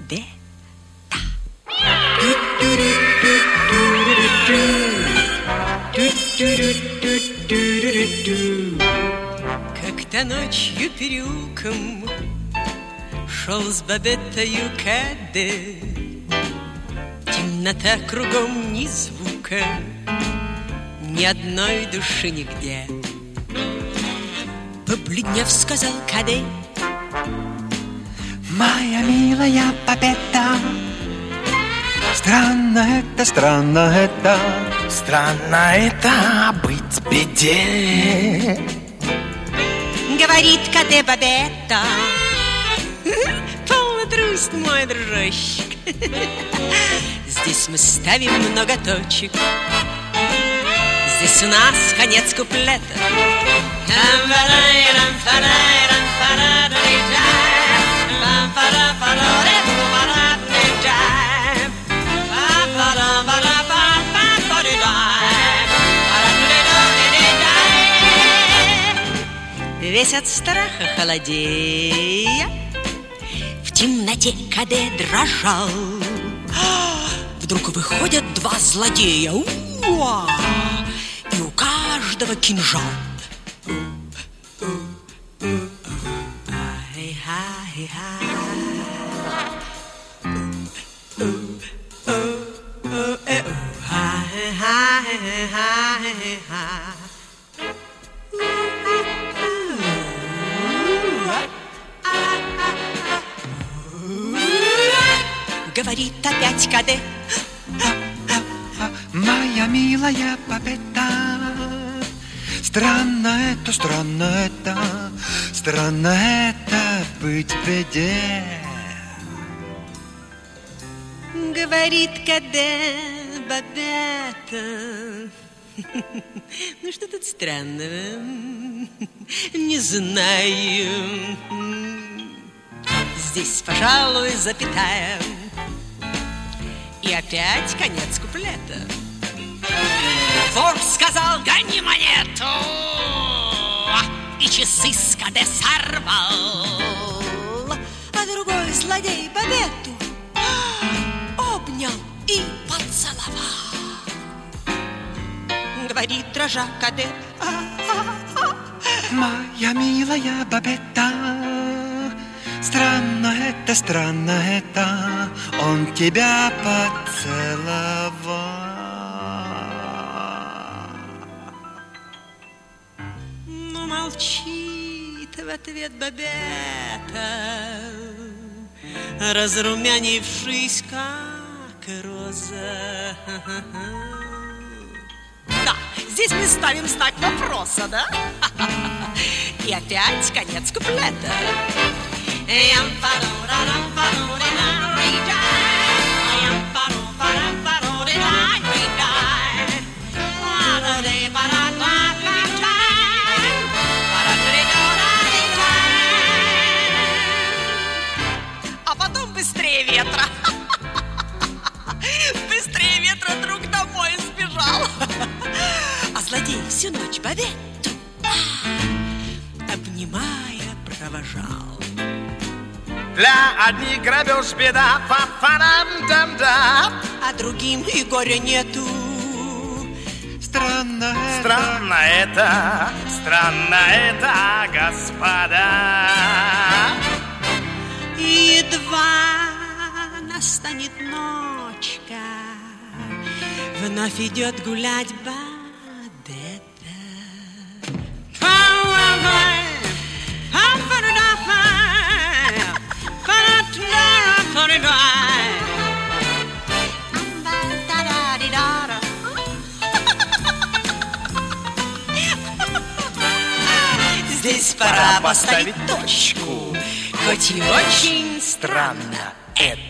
Бабетта. Как-то ночью переулком шел с Бабеттою Каде. Темнота кругом, ни звука, ни одной души нигде. Побледнев, сказал Каде: моя милая Бабетта, странно это, странно это, странно это быть в беде. Говорит Каде Бабетта: полно трусть, мой дружочек. Здесь мы ставим много точек. Здесь у нас конец куплета. Весь от страха холодея, в темноте Каде дрожал. Вдруг выходят два злодея, уа! И у каждого кинжал. Говорит опять Каде: моя милая Бабетта, странно это, странно это, странно это быть в беде. Говорит Каде Бабетта: ну что тут странного? Не знаю. Здесь, пожалуй, запятая. И опять конец куплета. Вор сказал: гони монету. И часы с Каде сорвал. А другой злодей Бабетту обнял и поцеловал. Говорит, дрожа Каде: моя милая Бабетта, странно это, он тебя поцеловал. Ну, молчит в ответ Бабетта, разрумянившись, как роза. Да, здесь мы ставим знак вопроса, да? И опять конец куплета. А потом быстрее ветра. Быстрее ветра друг домой сбежал. А злодей всю ночь Бабетту, обнимая, провожал. Для одних грабеж беда, фа-фа-дам-дам-дам, а другим и горя нету. Странно это, господа. Едва настанет ночка, вновь идет гулять Бабетта. Здесь пора поставить точку, хоть и очень странно это.